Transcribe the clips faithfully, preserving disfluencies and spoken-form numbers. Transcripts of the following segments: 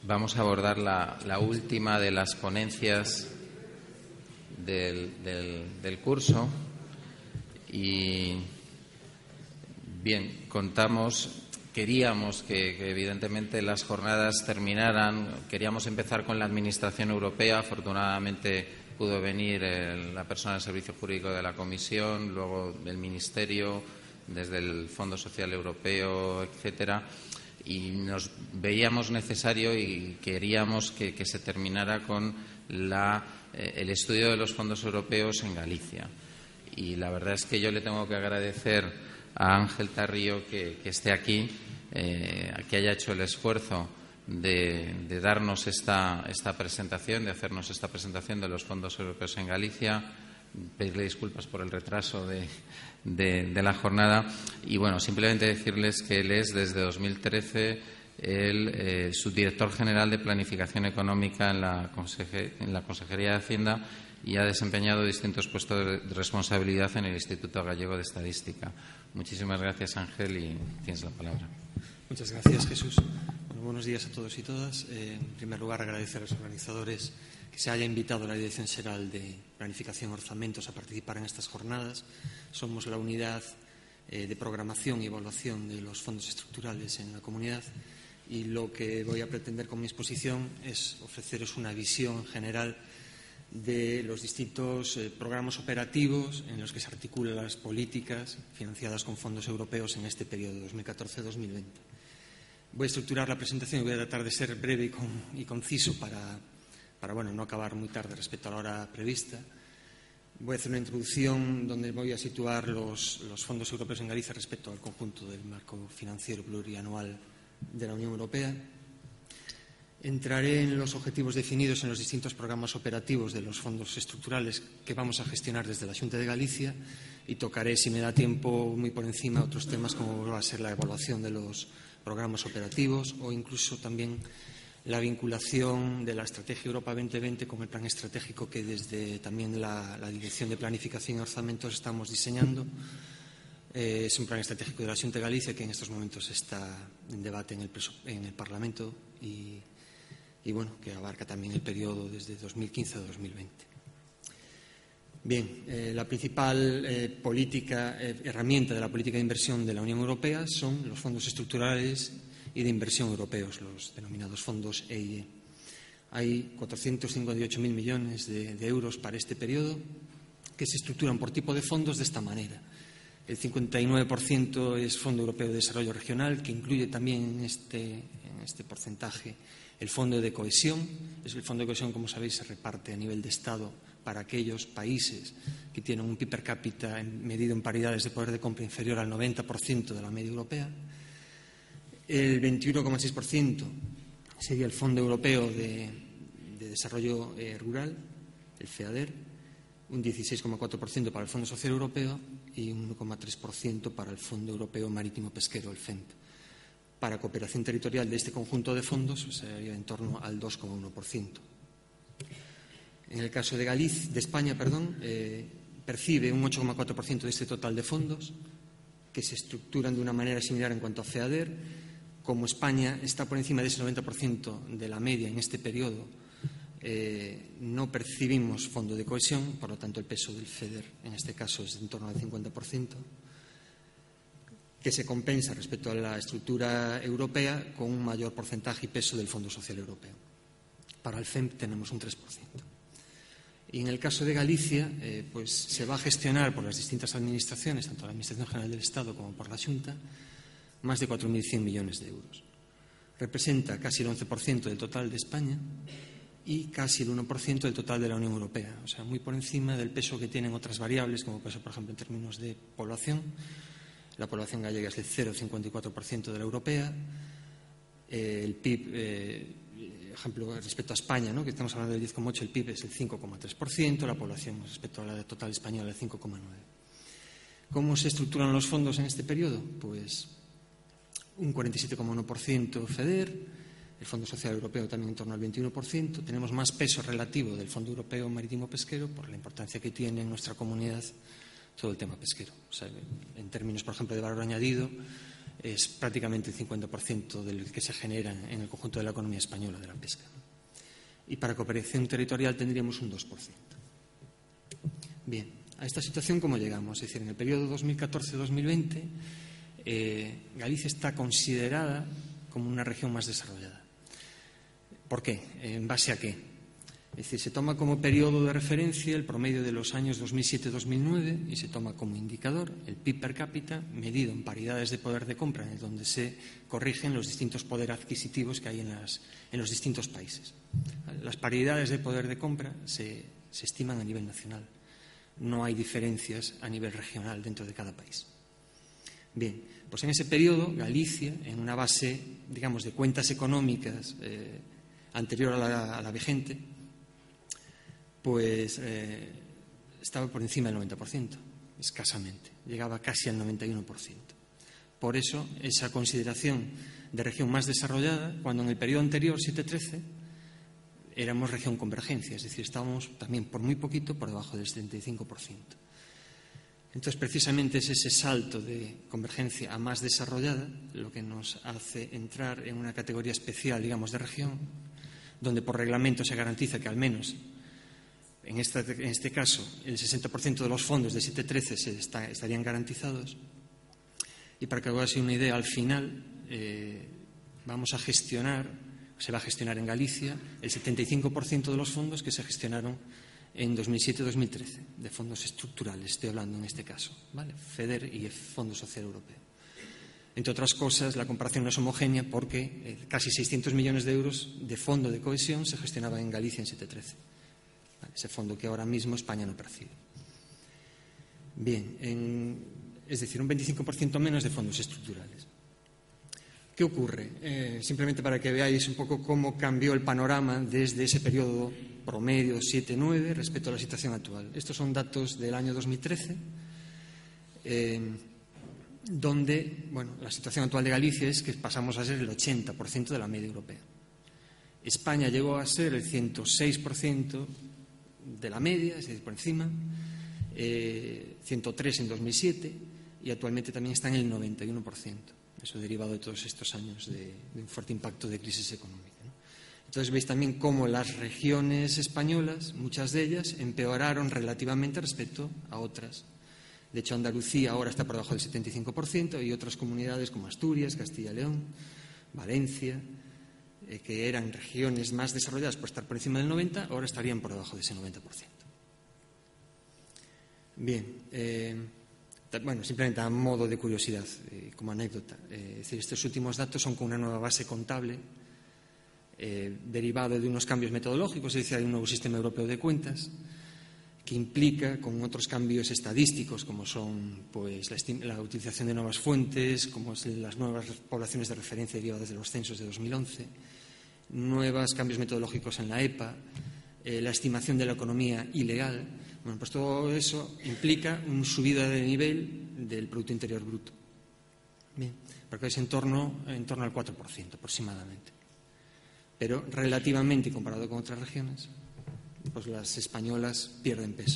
vamos a abordar la, la última de las ponencias del, del, del curso y, bien, contamos, queríamos que, que evidentemente las jornadas terminaran, queríamos empezar con la Administración Europea, afortunadamente pudo venir el, la persona del Servicio Jurídico de la Comisión, luego el Ministerio, desde el Fondo Social Europeo, etcétera, y nos veíamos necesario y queríamos que, que se terminara con la, eh, el estudio de los fondos europeos en Galicia. Y la verdad es que yo le tengo que agradecer a Ángel Tarrío que, que esté aquí, eh, que haya hecho el esfuerzo de, de darnos esta, esta presentación, de hacernos esta presentación de los fondos europeos en Galicia. Pedirle disculpas por el retraso de, de, de la jornada y, bueno, simplemente decirles que él es desde dos mil trece el eh, subdirector general de Planificación Económica en la, Conseje, en la Consejería de Hacienda y ha desempeñado distintos puestos de responsabilidad en el Instituto Gallego de Estadística. Muchísimas gracias, Ángel, y tienes la palabra. Muchas gracias, Jesús. Bueno, buenos días a todos y todas. Eh, en primer lugar, agradecer a los organizadores que se haya invitado a la Dirección Xeral de Planificación y Orzamentos a participar en estas jornadas. Somos la unidad eh, de programación y evaluación de los fondos estructurales en la comunidad y lo que voy a pretender con mi exposición es ofreceros una visión general de los distintos eh, programas operativos en los que se articulan las políticas financiadas con fondos europeos en este periodo dos mil catorce a dos mil veinte. Voy a estructurar la presentación y voy a tratar de ser breve y, con, y conciso para, para bueno, no acabar muy tarde respecto a la hora prevista. Voy a hacer una introducción donde voy a situar los, los fondos europeos en Galicia respecto al conjunto del marco financiero plurianual de la Unión Europea. Entraré en los objetivos definidos en los distintos programas operativos de los fondos estructurales que vamos a gestionar desde la Xunta de Galicia y tocaré, si me da tiempo, muy por encima otros temas como va a ser la evaluación de los programas operativos o incluso también la vinculación de la Estrategia Europa veinte veinte con el plan estratégico que desde también la, la Dirección de Planificación y Orzamentos estamos diseñando. Eh, es un plan estratégico de la Xunta de Galicia que en estos momentos está en debate en el, en el Parlamento y y bueno, que abarca también el periodo desde dos mil quince a dos mil veinte. Bien, eh, la principal eh, política, eh, herramienta de la política de inversión de la Unión Europea son los fondos estructurales y de inversión europeos, los denominados fondos E I E. Hay cuatrocientos cincuenta y ocho mil millones de, de euros para este periodo que se estructuran por tipo de fondos de esta manera. El cincuenta y nueve por ciento es Fondo Europeo de Desarrollo Regional, que incluye también en este, en este porcentaje el Fondo de Cohesión. Es el Fondo de Cohesión, como sabéis, se reparte a nivel de Estado para aquellos países que tienen un P I B per cápita medido en paridades de poder de compra inferior al noventa por ciento de la media europea. El veintiuno coma seis por ciento sería el Fondo Europeo de, de Desarrollo eh, Rural, el FEADER, un dieciséis coma cuatro por ciento para el Fondo Social Europeo y un uno coma tres por ciento para el Fondo Europeo Marítimo Pesquero, el F E M P. Para cooperación territorial de este conjunto de fondos sería en torno al dos coma uno por ciento. En el caso de Galicia, de España, perdón, eh, percibe un ocho coma cuatro por ciento de este total de fondos que se estructuran de una manera similar en cuanto a FEADER. Como España está por encima de ese noventa por ciento de la media en este periodo, eh, no percibimos fondo de cohesión, por lo tanto el peso del FEDER en este caso es en torno al cincuenta por ciento. Que se compensa respecto a la estructura europea con un mayor porcentaje y peso del Fondo Social Europeo. Para el F E M P tenemos un tres por ciento. Y en el caso de Galicia, eh, pues se va a gestionar por las distintas administraciones, tanto la Administración General del Estado como por la Xunta, más de cuatro mil cien millones de euros. Representa casi el once por ciento del total de España y casi el uno por ciento del total de la Unión Europea. O sea, muy por encima del peso que tienen otras variables, como peso, por ejemplo, en términos de población. La población gallega es del cero coma cincuenta y cuatro por ciento de la europea. Eh, el P I B, eh, ejemplo, respecto a España, ¿no?, que estamos hablando del diez coma ocho por ciento, el P I B es el cinco coma tres por ciento, la población respecto a la total española el cinco coma nueve por ciento. ¿Cómo se estructuran los fondos en este periodo? Pues un cuarenta y siete coma uno por ciento FEDER, el Fondo Social Europeo también en torno al veintiuno por ciento. Tenemos más peso relativo del Fondo Europeo Marítimo Pesquero por la importancia que tiene en nuestra comunidad todo el tema pesquero. O sea, en términos, por ejemplo, de valor añadido, es prácticamente el cincuenta por ciento del que se genera en el conjunto de la economía española de la pesca. Y para cooperación territorial tendríamos un dos por ciento. Bien, a esta situación, ¿cómo llegamos? Es decir, en el periodo dos mil catorce dos mil veinte, eh, Galicia está considerada como una región más desarrollada. ¿Por qué? ¿En base a qué? Es decir, se toma como periodo de referencia el promedio de los años dos mil siete dos mil nueve y se toma como indicador el P I B per cápita medido en paridades de poder de compra, en donde se corrigen los distintos poderes adquisitivos que hay en, las, en los distintos países. Las paridades de poder de compra se, se estiman a nivel nacional. No hay diferencias a nivel regional dentro de cada país. Bien, pues en ese periodo Galicia, en una base, digamos, de cuentas económicas eh, anterior a la, a la vigente, pues eh, estaba por encima del noventa por ciento, escasamente, llegaba casi al noventa y uno por ciento. Por eso, esa consideración de región más desarrollada, cuando en el periodo anterior, siete trece, éramos región convergencia, es decir, estábamos también por muy poquito por debajo del setenta y cinco por ciento. Entonces, precisamente es ese salto de convergencia a más desarrollada lo que nos hace entrar en una categoría especial, digamos, de región, donde por reglamento se garantiza que al menos En, esta, en este caso, el sesenta por ciento de los fondos de siete trece se está, estarían garantizados. Y para que hagáis una idea, al final eh, vamos a gestionar, se va a gestionar en Galicia el setenta y cinco por ciento de los fondos que se gestionaron en dos mil siete dos mil trece, de fondos estructurales, estoy hablando en este caso, ¿vale? FEDER y Fondo Social Europeo. Entre otras cosas, la comparación no es homogénea porque eh, casi seiscientos millones de euros de fondo de cohesión se gestionaba en Galicia en siete trece. Ese fondo que ahora mismo España no percibe. Bien, en, es decir, un veinticinco por ciento menos de fondos estructurales. ¿Qué ocurre? Eh, simplemente para que veáis un poco cómo cambió el panorama desde ese periodo promedio siete nueve respecto a la situación actual. Estos son datos del año dos mil trece, eh, donde bueno, la situación actual de Galicia es que pasamos a ser el ochenta por ciento de la media europea. España llegó a ser el ciento seis por ciento de la media, es decir, por encima, eh, ciento tres en dos mil siete y actualmente también está en el noventa y uno por ciento. Eso derivado de todos estos años de, de un fuerte impacto de crisis económica, ¿no? Entonces veis también cómo las regiones españolas, muchas de ellas, empeoraron relativamente respecto a otras. De hecho, Andalucía ahora está por debajo del setenta y cinco por ciento y otras comunidades como Asturias, Castilla y León, Valencia, que eran regiones más desarrolladas por estar por encima del noventa, ahora estarían por debajo de ese noventa por ciento. Bien, eh, bueno, simplemente a modo de curiosidad, eh, como anécdota, eh, es decir, estos últimos datos son con una nueva base contable eh, derivado de unos cambios metodológicos, es decir, hay un nuevo sistema europeo de cuentas que implica con otros cambios estadísticos como son pues, la, la utilización de nuevas fuentes, como es las nuevas poblaciones de referencia derivadas de los censos de dos mil once, nuevos cambios metodológicos en la E P A, eh, la estimación de la economía ilegal. Bueno, pues todo eso implica una subida de nivel del Producto Interior Bruto. Bien, porque es en torno, en torno al cuatro por ciento aproximadamente. Pero relativamente, comparado con otras regiones, pues las españolas pierden peso.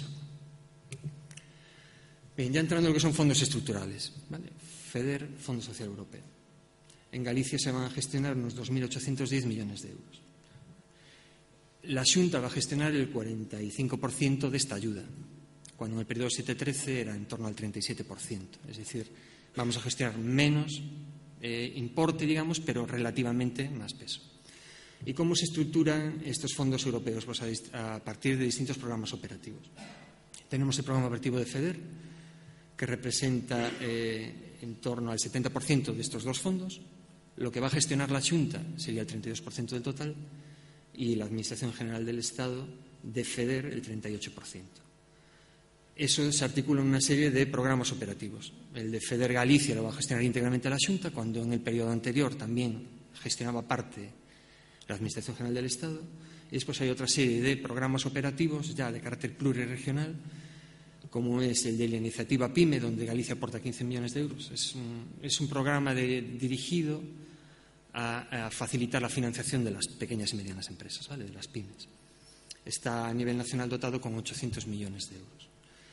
Bien, ya entrando en lo que son fondos estructurales, ¿vale? FEDER, Fondo Social Europeo. En Galicia se van a gestionar unos dos mil ochocientos diez millones de euros. La Xunta va a gestionar el cuarenta y cinco por ciento de esta ayuda, cuando en el periodo siete trece era en torno al treinta y siete por ciento. Es decir, vamos a gestionar menos eh, importe, digamos, pero relativamente más peso. ¿Y cómo se estructuran estos fondos europeos? Pues a, a partir de distintos programas operativos. Tenemos el programa operativo de FEDER, que representa eh, en torno al setenta por ciento de estos dos fondos. Lo que va a gestionar la Xunta sería el treinta y dos por ciento del total y la Administración General del Estado de FEDER el treinta y ocho por ciento. Eso se articula en una serie de programas operativos. El de FEDER Galicia lo va a gestionar íntegramente la Xunta, cuando en el periodo anterior también gestionaba parte la Administración General del Estado. Y después hay otra serie de programas operativos ya de carácter pluriregional, como es el de la iniciativa PYME, donde Galicia aporta quince millones de euros. Es un, es un programa de, dirigido a, a facilitar la financiación de las pequeñas y medianas empresas, ¿vale? De las pymes. Está a nivel nacional dotado con ochocientos millones de euros.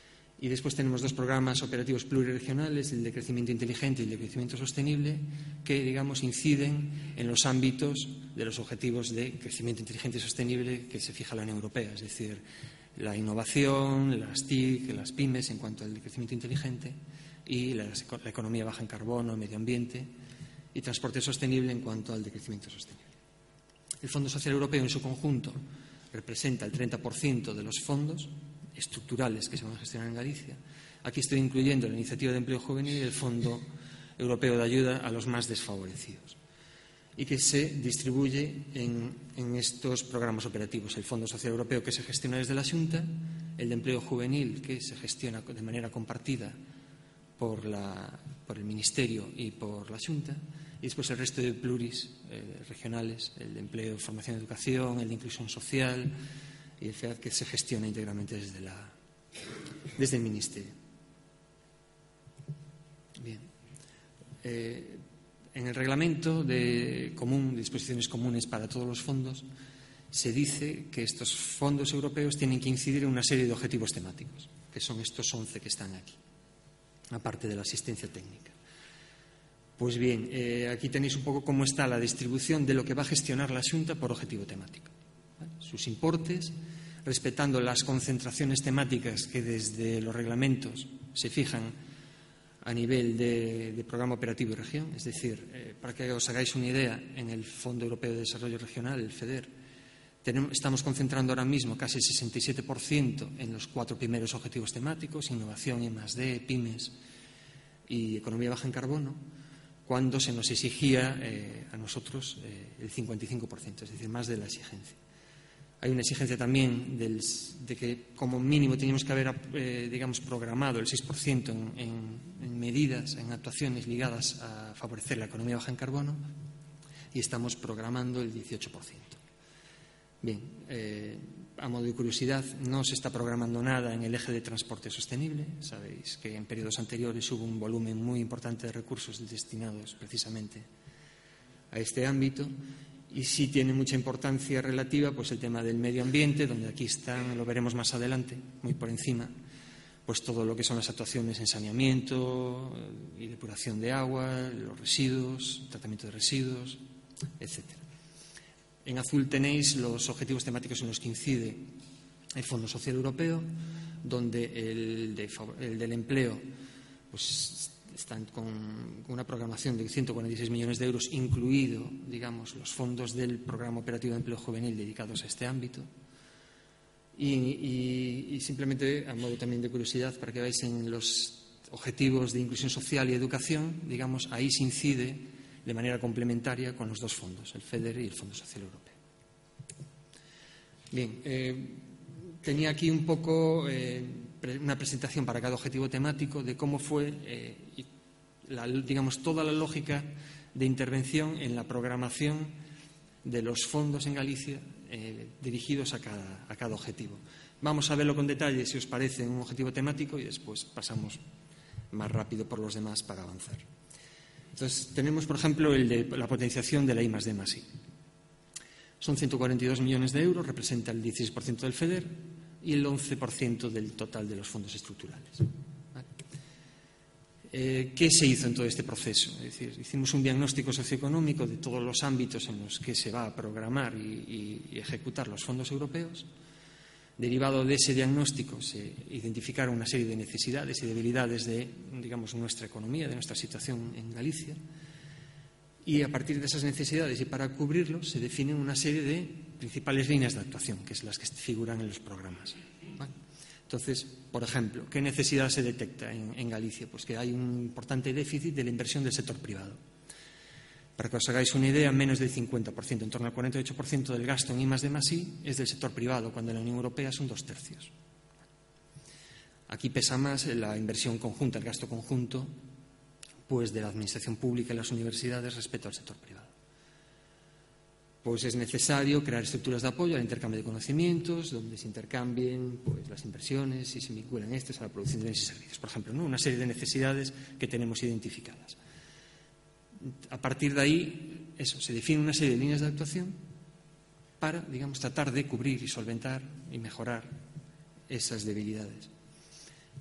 Y después tenemos dos programas operativos pluriregionales, el de crecimiento inteligente y el de crecimiento sostenible, que, digamos, inciden en los ámbitos de los objetivos de crecimiento inteligente y sostenible que se fija la Unión Europea, es decir, la innovación, las T I C, las pymes en cuanto al crecimiento inteligente y la, la economía baja en carbono, medio ambiente y transporte sostenible en cuanto al de crecimiento sostenible. El Fondo Social Europeo en su conjunto representa el treinta por ciento de los fondos estructurales que se van a gestionar en Galicia. Aquí estoy incluyendo la Iniciativa de Empleo Juvenil y el Fondo Europeo de Ayuda a los más desfavorecidos, y que se distribuye en, en estos programas operativos. El Fondo Social Europeo, que se gestiona desde la Xunta, el de Empleo Juvenil, que se gestiona de manera compartida por, la, por el Ministerio y por la Xunta, y después el resto de pluris eh, regionales, el de Empleo, Formación y Educación, el de Inclusión Social y el FEAD, que se gestiona íntegramente desde, la, desde el Ministerio. Bien. Eh, en el reglamento de común, de disposiciones comunes para todos los fondos, se dice que estos fondos europeos tienen que incidir en una serie de objetivos temáticos, que son estos once que están aquí, aparte de la asistencia técnica. Pues bien, eh, aquí tenéis un poco cómo está la distribución de lo que va a gestionar la Xunta por objetivo temático. ¿Vale? Sus importes, respetando las concentraciones temáticas que desde los reglamentos se fijan a nivel de, de programa operativo y región. Es decir, eh, para que os hagáis una idea, en el Fondo Europeo de Desarrollo Regional, el FEDER, tenemos, estamos concentrando ahora mismo casi el sesenta y siete por ciento en los cuatro primeros objetivos temáticos, innovación, I más D, pymes y economía baja en carbono, cuando se nos exigía eh, a nosotros eh, el cincuenta y cinco por ciento, es decir, más de la exigencia. Hay una exigencia también del, de que como mínimo teníamos que haber eh, digamos, programado el seis por ciento en, en, en medidas, en actuaciones ligadas a favorecer la economía baja en carbono, y estamos programando el dieciocho por ciento. Bien, eh, a modo de curiosidad, no se está programando nada en el eje de transporte sostenible. Sabéis que en periodos anteriores hubo un volumen muy importante de recursos destinados precisamente a este ámbito. Y sí tiene mucha importancia relativa pues el tema del medio ambiente, donde aquí están, lo veremos más adelante, muy por encima, pues todo lo que son las actuaciones en saneamiento y depuración de agua, los residuos, tratamiento de residuos, etcétera. En azul tenéis los objetivos temáticos en los que incide el Fondo Social Europeo, donde el, de, el del empleo pues están con una programación de ciento cuarenta y seis millones de euros, incluido, digamos, los fondos del Programa Operativo de Empleo Juvenil dedicados a este ámbito. Y, y, y simplemente, a modo también de curiosidad, para que veáis en los objetivos de inclusión social y educación, digamos, ahí se incide de manera complementaria con los dos fondos, el FEDER y el Fondo Social Europeo. Bien, eh, tenía aquí un poco eh, una presentación para cada objetivo temático de cómo fue, eh, la, digamos, toda la lógica de intervención en la programación de los fondos en Galicia eh, dirigidos a cada, a cada objetivo. Vamos a verlo con detalle, si os parece, en un objetivo temático y después pasamos más rápido por los demás para avanzar. Entonces, tenemos, por ejemplo, el de la potenciación de la I más D más I. Son ciento cuarenta y dos millones de euros, representa el dieciséis por ciento del FEDER y el once por ciento del total de los fondos estructurales. ¿Vale? Eh, ¿Qué se hizo en todo este proceso? Es decir, hicimos un diagnóstico socioeconómico de todos los ámbitos en los que se va a programar y, y, y ejecutar los fondos europeos. Derivado de ese diagnóstico se identificaron una serie de necesidades y debilidades de, digamos, nuestra economía, de nuestra situación en Galicia, y a partir de esas necesidades y para cubrirlos se definen una serie de principales líneas de actuación, que son las que figuran en los programas. ¿Vale? Entonces, por ejemplo, ¿qué necesidad se detecta en, en Galicia? Pues que hay un importante déficit de la inversión del sector privado. Para que os hagáis una idea, menos del cincuenta por ciento, en torno al cuarenta y ocho por ciento del gasto en I más D más I es del sector privado, cuando en la Unión Europea son dos tercios. Aquí pesa más la inversión conjunta, el gasto conjunto, pues de la administración pública y las universidades respecto al sector privado. Pues es necesario crear estructuras de apoyo al intercambio de conocimientos, donde se intercambien pues, las inversiones y se vinculan estos a la producción de bienes y servicios. Por ejemplo, ¿no? Una serie de necesidades que tenemos identificadas. A partir de ahí, eso, se define una serie de líneas de actuación para, digamos, tratar de cubrir y solventar y mejorar esas debilidades.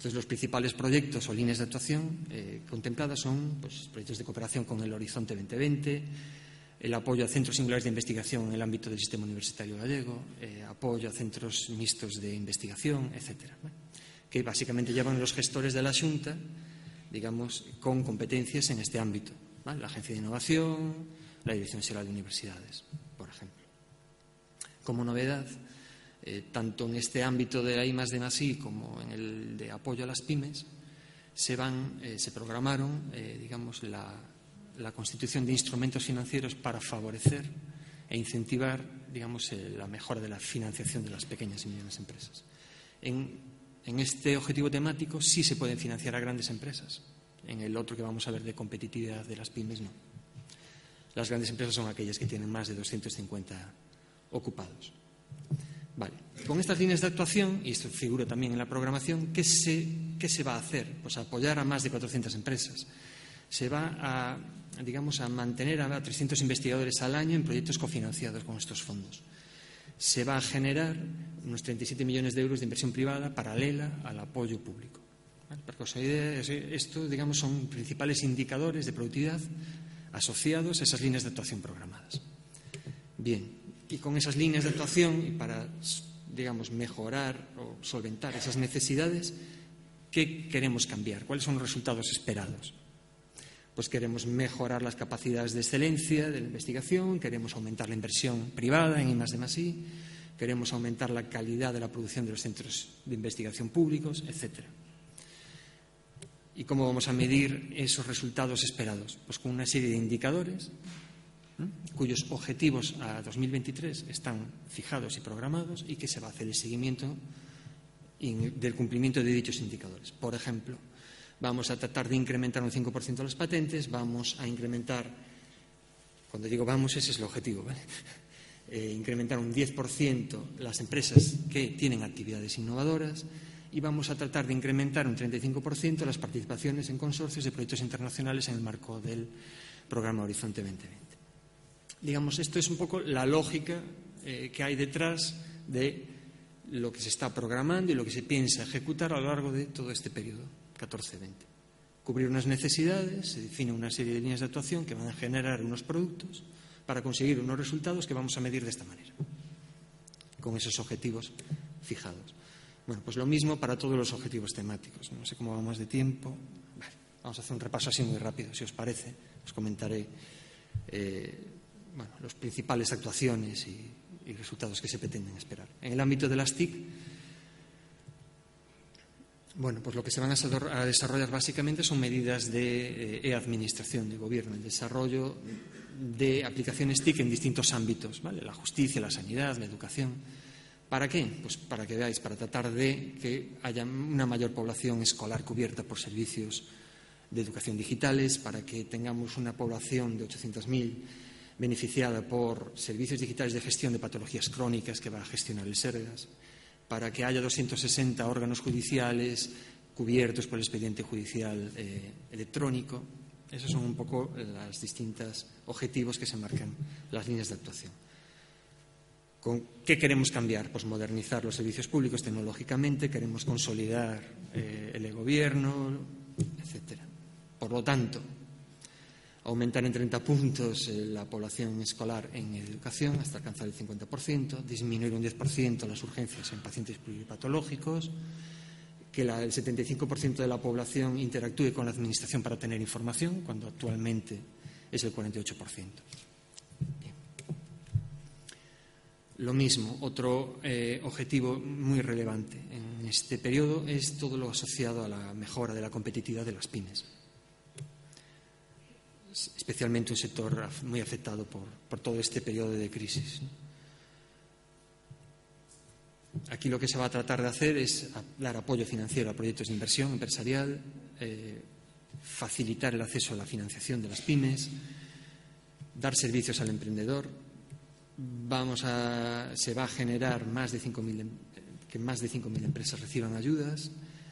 Entonces, los principales proyectos o líneas de actuación eh, contempladas son pues, proyectos de cooperación con el Horizonte veinte veinte, el apoyo a centros singulares de investigación en el ámbito del sistema universitario gallego, eh, apoyo a centros mixtos de investigación, etcétera, ¿vale? Que básicamente llevan los gestores de la Xunta, digamos, con competencias en este ámbito, ¿vale? La Agencia de Innovación, la Dirección Xeral de Universidades, por ejemplo. Como novedad, eh, tanto en este ámbito de la I más D más I como en el de apoyo a las pymes, se, van, eh, se programaron, eh, digamos, la, la constitución de instrumentos financieros para favorecer e incentivar, digamos, eh, la mejora de la financiación de las pequeñas y medianas empresas. En, en este objetivo temático sí se pueden financiar a grandes empresas. En el otro que vamos a ver de competitividad de las pymes, no. Las grandes empresas son aquellas que tienen más de doscientos cincuenta ocupados. Vale. Con estas líneas de actuación, y esto figura también en la programación, ¿qué se, qué se va a hacer? Pues apoyar a más de cuatrocientas empresas. Se va a, digamos, a mantener a trescientos investigadores al año en proyectos cofinanciados con estos fondos. Se va a generar unos treinta y siete millones de euros de inversión privada paralela al apoyo público. ¿Vale? Para que os hagáis idea, esto, digamos, son principales indicadores de productividad asociados a esas líneas de actuación programadas. Bien. Y con esas líneas de actuación, y para, digamos, mejorar o solventar esas necesidades, ¿qué queremos cambiar? ¿Cuáles son los resultados esperados? Pues queremos mejorar las capacidades de excelencia de la investigación, queremos aumentar la inversión privada en I más D más I, queremos aumentar la calidad de la producción de los centros de investigación públicos, etcétera. ¿Y cómo vamos a medir esos resultados esperados? Pues con una serie de indicadores cuyos objetivos a dos mil veintitrés están fijados y programados y que se va a hacer el seguimiento del cumplimiento de dichos indicadores. Por ejemplo, vamos a tratar de incrementar un cinco por ciento las patentes, vamos a incrementar, cuando digo vamos, ese es el objetivo, ¿vale? Eh, incrementar un diez por ciento las empresas que tienen actividades innovadoras y vamos a tratar de incrementar un treinta y cinco por ciento las participaciones en consorcios de proyectos internacionales en el marco del programa Horizonte veinte veinte. Digamos, esto es un poco la lógica eh, que hay detrás de lo que se está programando y lo que se piensa ejecutar a lo largo de todo este periodo, catorce veinte. Cubrir unas necesidades, se define una serie de líneas de actuación que van a generar unos productos para conseguir unos resultados que vamos a medir de esta manera, con esos objetivos fijados. Bueno, pues lo mismo para todos los objetivos temáticos. No sé cómo vamos de tiempo. Vale, vamos a hacer un repaso así muy rápido, si os parece. Os comentaré eh, bueno, las principales actuaciones y, y resultados que se pretenden esperar. En el ámbito de las T I C, bueno, pues lo que se van a desarrollar básicamente son medidas de eh, e-administración, de gobierno, el desarrollo de aplicaciones T I C en distintos ámbitos, ¿vale? La justicia, la sanidad, la educación. ¿Para qué? Pues para que veáis, para tratar de que haya una mayor población escolar cubierta por servicios de educación digitales, para que tengamos una población de ochocientos mil beneficiada por servicios digitales de gestión de patologías crónicas que va a gestionar el SERGAS, para que haya doscientos sesenta órganos judiciales cubiertos por el expediente judicial eh, electrónico. Esos son un poco los distintos objetivos que se marcan las líneas de actuación. ¿Con qué queremos cambiar? Pues modernizar los servicios públicos tecnológicamente, queremos consolidar eh, el e-gobierno, etcétera. Por lo tanto, aumentar en treinta puntos eh, la población escolar en educación hasta alcanzar el cincuenta por ciento, disminuir un diez por ciento las urgencias en pacientes pluripatológicos, que la, el setenta y cinco por ciento de la población interactúe con la administración para tener información, cuando actualmente es el cuarenta y ocho por ciento. Bien. Lo mismo, otro eh, objetivo muy relevante en este periodo es todo lo asociado a la mejora de la competitividad de las pymes, especialmente un sector muy afectado por, por todo este periodo de crisis. Aquí lo que se va a tratar de hacer es dar apoyo financiero a proyectos de inversión empresarial, eh, facilitar el acceso a la financiación de las pymes, dar servicios al emprendedor. Vamos a, se va a generar más de cinco mil, que más de cinco mil empresas reciban ayudas.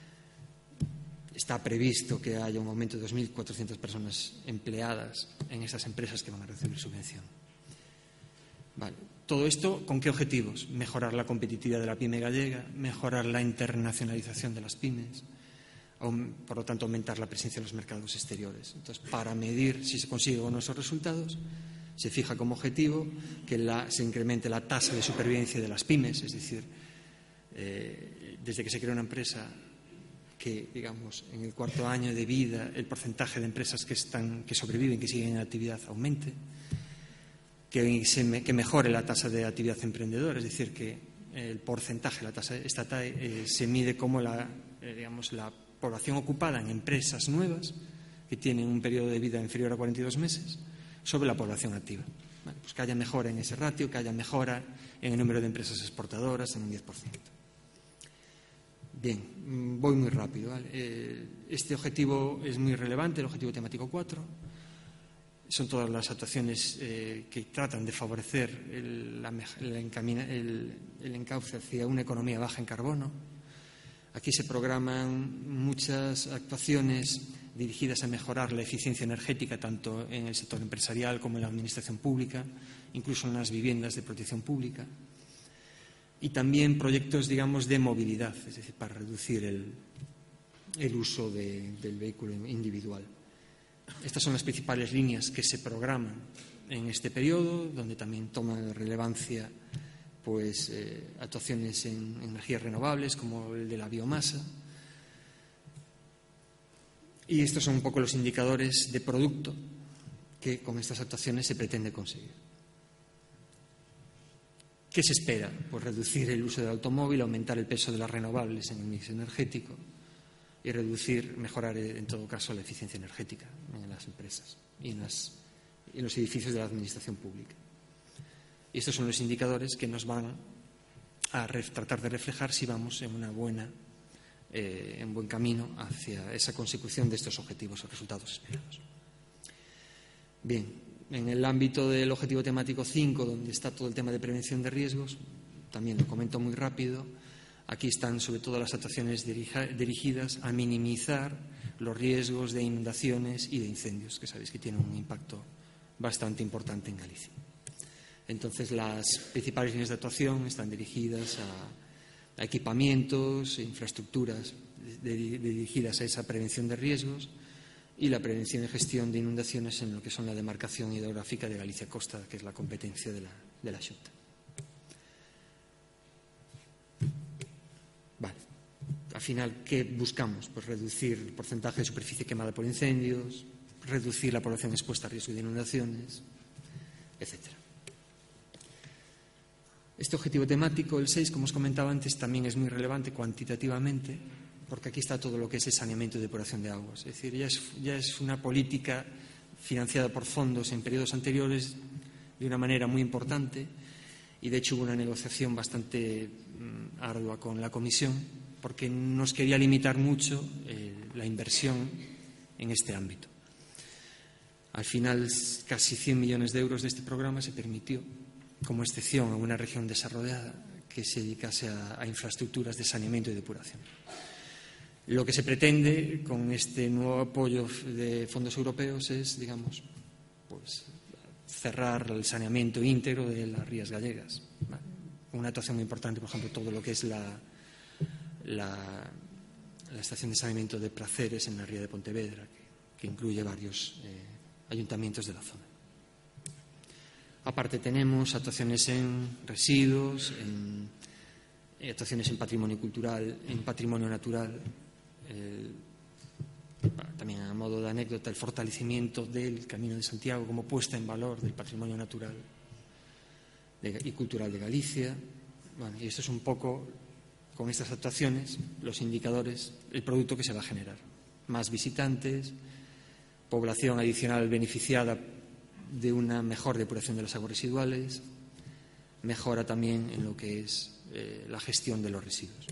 Está previsto que haya un aumento de dos mil cuatrocientas personas empleadas en esas empresas que van a recibir subvención. Vale. Todo esto, ¿con qué objetivos? Mejorar la competitividad de la pyme gallega, mejorar la internacionalización de las pymes, por lo tanto aumentar la presencia en los mercados exteriores. Entonces, para medir si se consiguen o no esos resultados, se fija como objetivo que la, se incremente la tasa de supervivencia de las pymes, es decir, eh, desde que se crea una empresa, que, digamos, en el cuarto año de vida el porcentaje de empresas que, están, que sobreviven, que siguen en actividad, aumente, que, se me, que mejore la tasa de actividad emprendedora, es decir, que el porcentaje, la tasa estatal, eh, se mide como la, eh, digamos, la población ocupada en empresas nuevas que tienen un periodo de vida inferior a cuarenta y dos meses sobre la población activa. Bueno, pues que haya mejora en ese ratio, que haya mejora en el número de empresas exportadoras en un diez por ciento. Bien, voy muy rápido, ¿vale? Eh, este objetivo es muy relevante, el objetivo temático cuatro. Son todas las actuaciones eh, que tratan de favorecer el, la, el, encamina, el, el encauce hacia una economía baja en carbono. Aquí se programan muchas actuaciones dirigidas a mejorar la eficiencia energética tanto en el sector empresarial como en la administración pública, incluso en las viviendas de protección pública. Y también proyectos, digamos, de movilidad, es decir, para reducir el, el uso de, del vehículo individual. Estas son las principales líneas que se programan en este periodo, donde también toman relevancia pues, eh, actuaciones en energías renovables, como el de la biomasa. Y estos son un poco los indicadores de producto que con estas actuaciones se pretende conseguir. ¿Qué se espera? Pues reducir el uso del automóvil, aumentar el peso de las renovables en el mix energético y reducir, mejorar en todo caso la eficiencia energética en las empresas y en, las, en los edificios de la administración pública. Y estos son los indicadores que nos van a ref, tratar de reflejar si vamos en una buena, eh, en buen camino hacia esa consecución de estos objetivos o resultados esperados. Bien. En el ámbito del objetivo temático cinco, donde está todo el tema de prevención de riesgos, también lo comento muy rápido, aquí están sobre todo las actuaciones dirija, dirigidas a minimizar los riesgos de inundaciones y de incendios, que sabéis que tienen un impacto bastante importante en Galicia. Entonces, las principales líneas de actuación están dirigidas a, a equipamientos e infraestructuras de, de, dirigidas a esa prevención de riesgos, y la prevención y gestión de inundaciones en lo que son la demarcación hidrográfica de Galicia Costa, que es la competencia de la, de la Xunta. Vale. Al final, ¿qué buscamos? Pues reducir el porcentaje de superficie quemada por incendios, reducir la población expuesta a riesgo de inundaciones, etcétera. Este objetivo temático, el seis, como os comentaba antes, también es muy relevante cuantitativamente, porque aquí está todo lo que es el saneamiento y depuración de aguas. Es decir, ya es, ya es una política financiada por fondos en periodos anteriores de una manera muy importante y, de hecho, hubo una negociación bastante mm, ardua con la Comisión porque nos quería limitar mucho eh, la inversión en este ámbito. Al final, casi cien millones de euros de este programa se permitió como excepción a una región desarrollada que se dedicase a, a infraestructuras de saneamiento y depuración. Lo que se pretende con este nuevo apoyo de fondos europeos es, digamos, pues, cerrar el saneamiento íntegro de las rías gallegas. ¿Vale? Una actuación muy importante, por ejemplo, todo lo que es la, la, la estación de saneamiento de Praceres en la ría de Pontevedra, que, que incluye varios eh, ayuntamientos de la zona. Aparte tenemos actuaciones en residuos, en, eh, actuaciones en patrimonio cultural, en patrimonio natural. El, también a modo de anécdota, el fortalecimiento del Camino de Santiago como puesta en valor del patrimonio natural de, y cultural de Galicia. Bueno, y esto es un poco, con estas actuaciones, los indicadores, el producto que se va a generar. Más visitantes, población adicional beneficiada de una mejor depuración de las aguas residuales, mejora también en lo que es eh, la gestión de los residuos.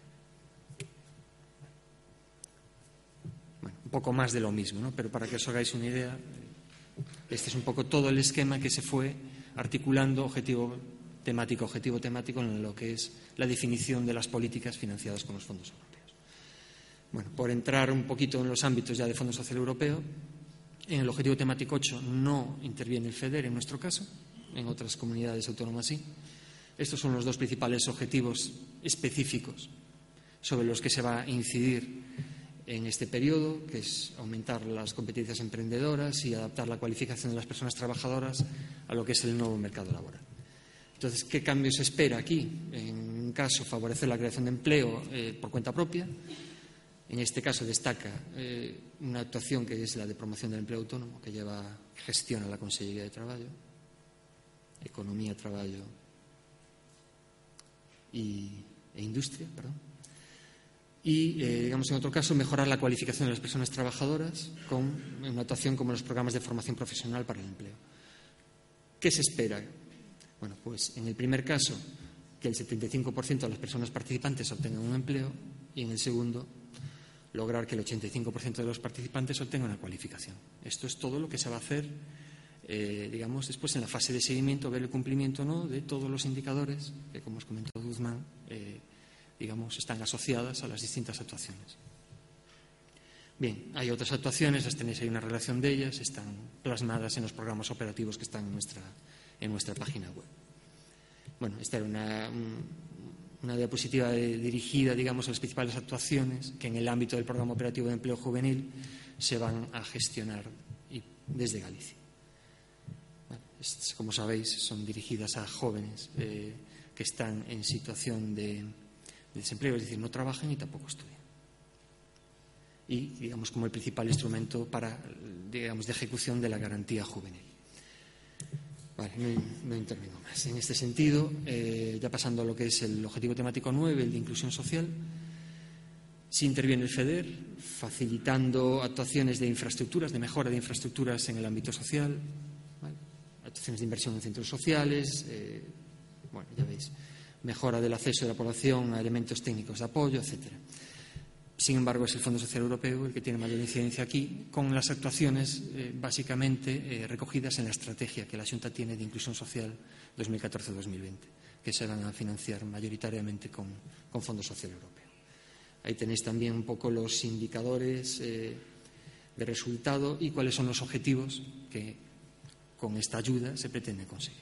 Un poco más de lo mismo, ¿no? Pero para que os hagáis una idea, este es un poco todo el esquema que se fue articulando objetivo temático, objetivo temático en lo que es la definición de las políticas financiadas con los fondos europeos. Bueno, por entrar un poquito en los ámbitos ya de Fondo Social Europeo, en el objetivo temático ocho no interviene el FEDER en nuestro caso, en otras comunidades autónomas sí. Estos son los dos principales objetivos específicos sobre los que se va a incidir en este periodo, que es aumentar las competencias emprendedoras y adaptar la cualificación de las personas trabajadoras a lo que es el nuevo mercado laboral. Entonces, ¿qué cambio se espera aquí? En un caso, favorecer la creación de empleo eh, por cuenta propia. En este caso destaca eh, una actuación que es la de promoción del empleo autónomo, que lleva gestión a la Consellería de Traballo, Economía, Traballo y, e Industria, perdón. Y, eh, digamos, en otro caso, mejorar la cualificación de las personas trabajadoras con una actuación como los programas de formación profesional para el empleo. ¿Qué se espera? Bueno, pues en el primer caso, que el setenta y cinco por ciento de las personas participantes obtengan un empleo, y en el segundo, lograr que el ochenta y cinco por ciento de los participantes obtengan una cualificación. Esto es todo lo que se va a hacer, eh, digamos, después en la fase de seguimiento, ver el cumplimiento o no de todos los indicadores que, como os comentó Guzmán, eh, digamos, están asociadas a las distintas actuaciones. Bien, hay otras actuaciones, las tenéis ahí una relación de ellas, están plasmadas en los programas operativos que están en nuestra, en nuestra página web. Bueno, esta era una, una diapositiva de, dirigida, digamos, a las principales actuaciones que en el ámbito del Programa Operativo de Empleo Juvenil se van a gestionar y, desde Galicia. Bueno, es, como sabéis, son dirigidas a jóvenes eh, que están en situación de desempleo, es decir, no trabajan y tampoco estudian. Y, digamos, como el principal instrumento para, digamos, de ejecución de la garantía juvenil. Vale, no, no intervengo más. En este sentido, eh, ya pasando a lo que es el objetivo temático nueve, el de inclusión social, sí interviene el FEDER, facilitando actuaciones de infraestructuras, de mejora de infraestructuras en el ámbito social, ¿vale? Actuaciones de inversión en centros sociales, eh, bueno, ya veis, mejora del acceso de la población a elementos técnicos de apoyo, etcétera. Sin embargo, es el Fondo Social Europeo el que tiene mayor incidencia aquí, con las actuaciones eh, básicamente eh, recogidas en la estrategia que la Xunta tiene de inclusión social dos mil catorce a dos mil veinte, que se van a financiar mayoritariamente con, con Fondo Social Europeo. Ahí tenéis también un poco los indicadores eh, de resultado y cuáles son los objetivos que con esta ayuda se pretende conseguir.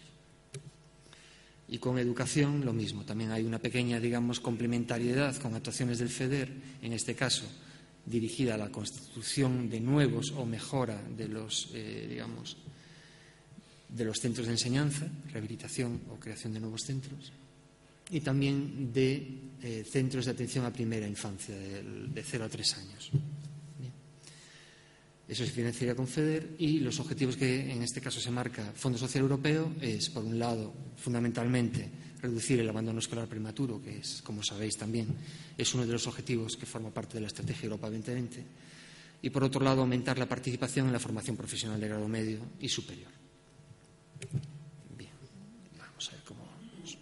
Y con educación lo mismo, también hay una pequeña, digamos, complementariedad con actuaciones del FEDER, en este caso dirigida a la constitución de nuevos o mejora de los, eh, digamos, de los centros de enseñanza, rehabilitación o creación de nuevos centros, y también de eh, centros de atención a primera infancia, de, de cero a tres años. Eso se financiaría con FEDER y los objetivos que en este caso se marca Fondo Social Europeo es, por un lado, fundamentalmente, reducir el abandono escolar prematuro, que es, como sabéis también, es uno de los objetivos que forma parte de la Estrategia Europa veinte veinte, y, por otro lado, aumentar la participación en la formación profesional de grado medio y superior. Bien, vamos a ver cómo vamos.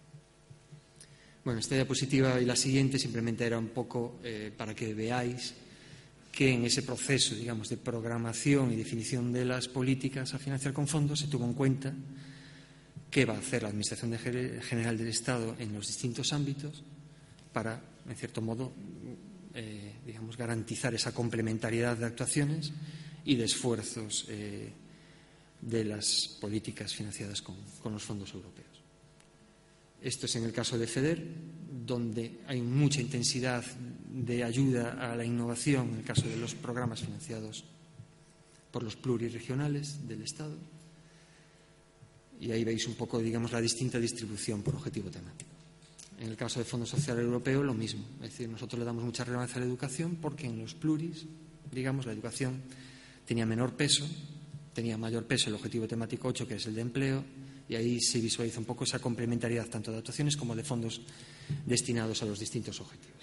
Bueno, esta diapositiva y la siguiente simplemente era un poco eh, para que veáis que en ese proceso, digamos, de programación y definición de las políticas a financiar con fondos se tuvo en cuenta qué va a hacer la Administración General del Estado en los distintos ámbitos para, en cierto modo, eh, digamos, garantizar esa complementariedad de actuaciones y de esfuerzos eh, de las políticas financiadas con, con los fondos europeos. Esto es en el caso de FEDER, donde hay mucha intensidad de ayuda a la innovación en el caso de los programas financiados por los plurirregionales del Estado. Y ahí veis un poco, digamos, la distinta distribución por objetivo temático. En el caso del Fondo Social Europeo, lo mismo. Es decir, nosotros le damos mucha relevancia a la educación porque en los pluris, digamos, la educación tenía menor peso, tenía mayor peso el objetivo temático ocho, que es el de empleo, y ahí se visualiza un poco esa complementariedad tanto de actuaciones como de fondos destinados a los distintos objetivos.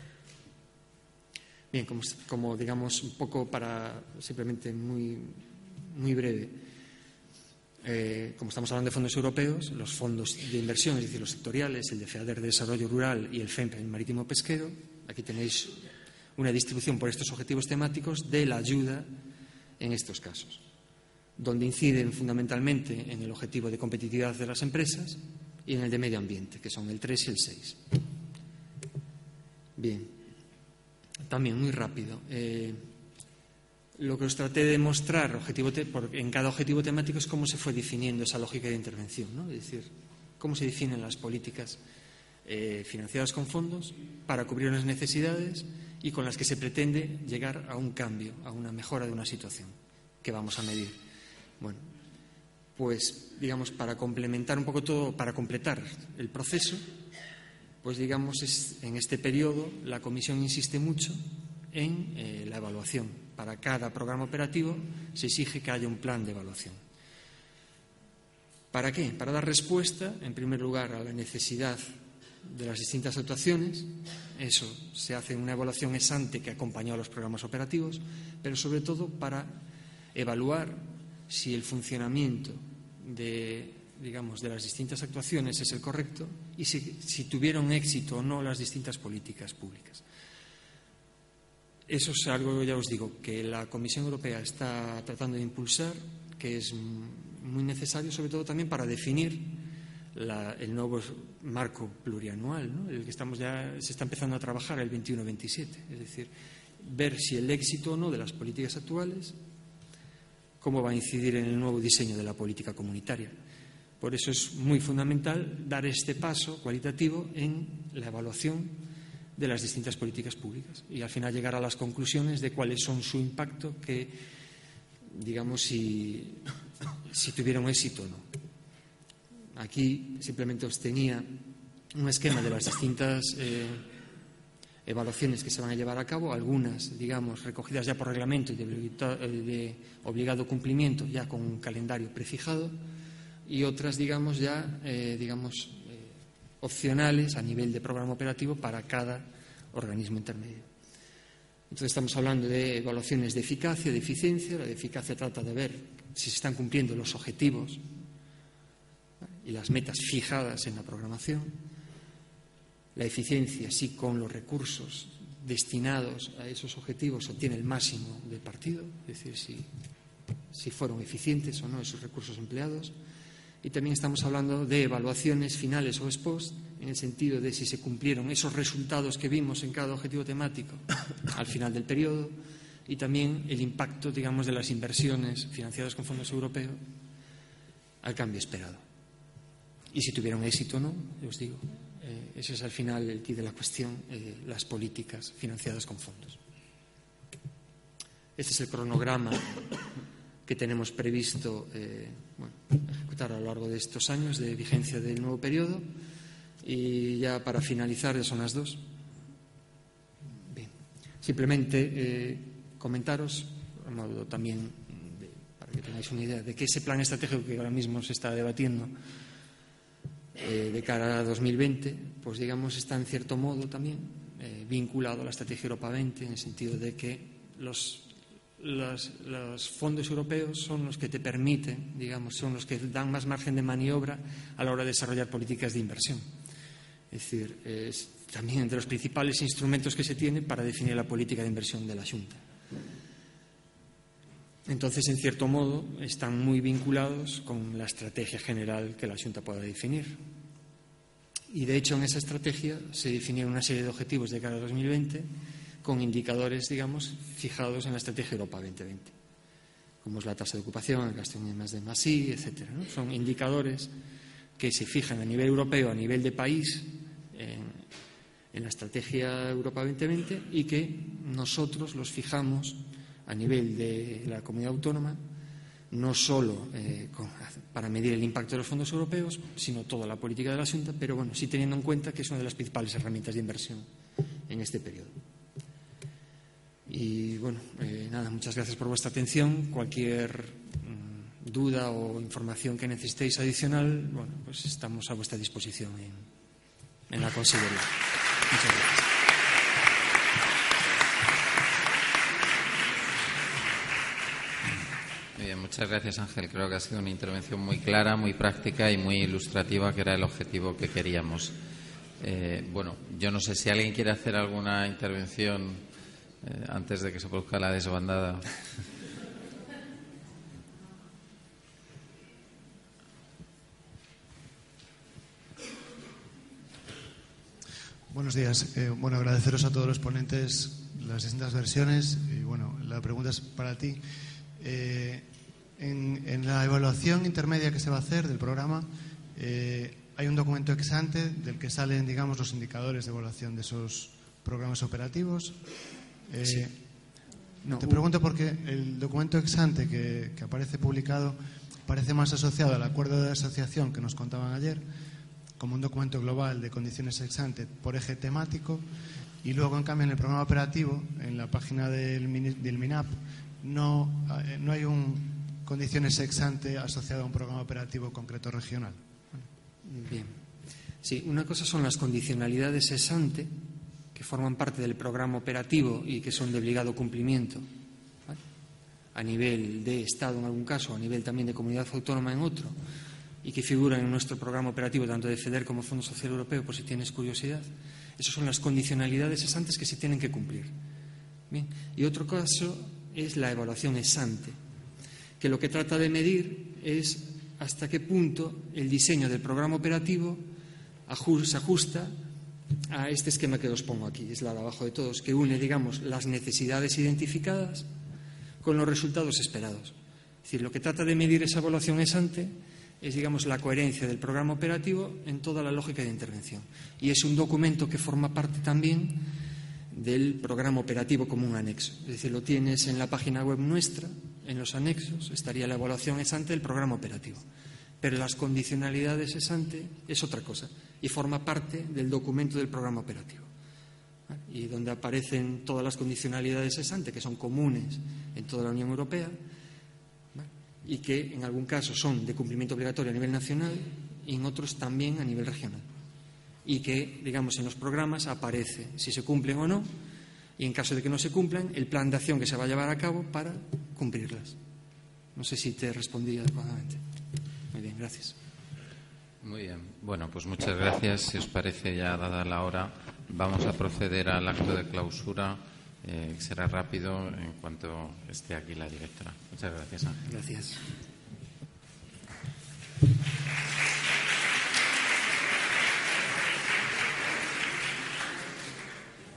Bien, como, como digamos, un poco para, simplemente muy, muy breve, eh, como estamos hablando de fondos europeos, los fondos de inversión, es decir, los sectoriales, el de FEADER de Desarrollo Rural y el FEMP, el Marítimo Pesquero, aquí tenéis una distribución por estos objetivos temáticos de la ayuda en estos casos, donde inciden fundamentalmente en el objetivo de competitividad de las empresas y en el de medio ambiente, que son el tres y el seis. Bien, también muy rápido. Eh, lo que os traté de mostrar objetivo te por, en cada objetivo temático es cómo se fue definiendo esa lógica de intervención, ¿no? Es decir, cómo se definen las políticas eh, financiadas con fondos para cubrir unas necesidades y con las que se pretende llegar a un cambio, a una mejora de una situación que vamos a medir. Bueno, pues digamos, para complementar un poco todo, para completar el proceso, pues digamos, es, en este periodo la Comisión insiste mucho en eh, la evaluación. Para cada programa operativo se exige que haya un plan de evaluación. ¿Para qué? Para dar respuesta, en primer lugar, a la necesidad de las distintas actuaciones. Eso se hace en una evaluación ex ante que acompañó a los programas operativos, pero sobre todo para evaluar si el funcionamiento de, digamos, de las distintas actuaciones es el correcto y si, si tuvieron éxito o no las distintas políticas públicas. Eso es algo, ya os digo, que la Comisión Europea está tratando de impulsar, que es muy necesario, sobre todo también para definir la, el nuevo marco plurianual, ¿no? El que estamos ya se está empezando a trabajar el veintiuno veintisiete, es decir, ver si el éxito o no de las políticas actuales, cómo va a incidir en el nuevo diseño de la política comunitaria. Por eso es muy fundamental dar este paso cualitativo en la evaluación de las distintas políticas públicas y al final llegar a las conclusiones de cuáles son su impacto, que digamos si, si tuvieron éxito o no. Aquí simplemente os tenía un esquema de las distintas eh, evaluaciones que se van a llevar a cabo, algunas, digamos, recogidas ya por reglamento y de, de obligado cumplimiento, ya con un calendario prefijado, y otras, digamos, ya, eh, digamos, eh, opcionales a nivel de programa operativo para cada organismo intermedio. Entonces estamos hablando de evaluaciones de eficacia, de eficiencia. La de eficacia trata de ver si se están cumpliendo los objetivos y las metas fijadas en la programación. La eficiencia, si con los recursos destinados a esos objetivos se obtiene el máximo del partido, es decir, si, si fueron eficientes o no esos recursos empleados. Y también estamos hablando de evaluaciones finales o ex post, en el sentido de si se cumplieron esos resultados que vimos en cada objetivo temático al final del periodo, y también el impacto, digamos, de las inversiones financiadas con fondos europeos al cambio esperado. Y si tuvieron éxito o no, os digo, eh, ese es al final el quid de la cuestión, eh, las políticas financiadas con fondos. Este es el cronograma que tenemos previsto eh, bueno, ejecutar a lo largo de estos años de vigencia del nuevo periodo. Y ya para finalizar, ya son las dos. Bien. Simplemente eh, comentaros, a modo también de, para que tengáis una idea de que ese plan estratégico que ahora mismo se está debatiendo eh, de cara a dos mil veinte, pues digamos está en cierto modo también eh, vinculado a la Estrategia Europa veinte, en el sentido de que los Los, los fondos europeos son los que te permiten, digamos, son los que dan más margen de maniobra a la hora de desarrollar políticas de inversión. Es decir, es también entre los principales instrumentos que se tiene para definir la política de inversión de la Xunta. Entonces, en cierto modo, están muy vinculados con la estrategia general que la Xunta pueda definir. Y, de hecho, en esa estrategia se definieron una serie de objetivos de cara a dos mil veinte con indicadores, digamos, fijados en la Estrategia Europa veinte veinte, como es la tasa de ocupación, el gasto en más de más I, etcétera, ¿no? Son indicadores que se fijan a nivel europeo, a nivel de país, en, en la Estrategia Europa veinte veinte, y que nosotros los fijamos a nivel de la comunidad autónoma, no solo eh, con, para medir el impacto de los fondos europeos, sino toda la política de la Xunta, pero bueno, sí teniendo en cuenta que es una de las principales herramientas de inversión en este periodo. Y bueno, eh, nada, muchas gracias por vuestra atención. Cualquier mmm, duda o información que necesitéis adicional, bueno, pues estamos a vuestra disposición en, en la consejería. Muchas gracias. Muy bien, muchas gracias, Ángel. Creo que ha sido una intervención muy clara, muy práctica y muy ilustrativa, que era el objetivo que queríamos. Eh, bueno, yo no sé si alguien quiere hacer alguna intervención Eh, antes de que se produzca la desbandada. Buenos días. Eh, bueno, agradeceros a todos los ponentes las distintas versiones. Y bueno, la pregunta es para ti. Eh, en, en la evaluación intermedia que se va a hacer del programa, eh, hay un documento ex ante del que salen, digamos, los indicadores de evaluación de esos programas operativos. Eh, sí. No, te pregunto porque el documento ex ante que, que aparece publicado parece más asociado al acuerdo de asociación que nos contaban ayer, como un documento global de condiciones ex ante por eje temático, y luego, en cambio, en el programa operativo, en la página del, del MINAP, no, no hay un condiciones ex ante asociado a un programa operativo concreto regional. Bien. Sí, una cosa son las condicionalidades ex ante, que forman parte del programa operativo y que son de obligado cumplimiento, ¿vale?, a nivel de Estado en algún caso, a nivel también de comunidad autónoma en otro, y que figuran en nuestro programa operativo tanto de FEDER como Fondo Social Europeo, por si tienes curiosidad. Esas son las condicionalidades ex ante que se tienen que cumplir. Bien. Y otro caso es la evaluación ex ante, que lo que trata de medir es hasta qué punto el diseño del programa operativo se ajusta a este esquema que os pongo aquí, es la de abajo de todos, que une, digamos, las necesidades identificadas con los resultados esperados. Es decir, lo que trata de medir esa evaluación ex ante es, digamos, la coherencia del programa operativo en toda la lógica de intervención. Y es un documento que forma parte también del programa operativo como un anexo. Es decir, lo tienes en la página web nuestra, en los anexos, estaría la evaluación ex ante del programa operativo. Pero las condicionalidades ex ante es otra cosa y forma parte del documento del programa operativo. Y donde aparecen todas las condicionalidades ex ante, que son comunes en toda la Unión Europea, y que en algún caso son de cumplimiento obligatorio a nivel nacional y en otros también a nivel regional. Y que, digamos, en los programas aparece si se cumplen o no, y en caso de que no se cumplan, el plan de acción que se va a llevar a cabo para cumplirlas. No sé si te respondí adecuadamente. Muy bien, gracias. Muy bien. Bueno, pues muchas gracias. Si os parece, ya dada la hora, vamos a proceder al acto de clausura. Eh, será rápido en cuanto esté aquí la directora. Muchas gracias, Ángel. Gracias.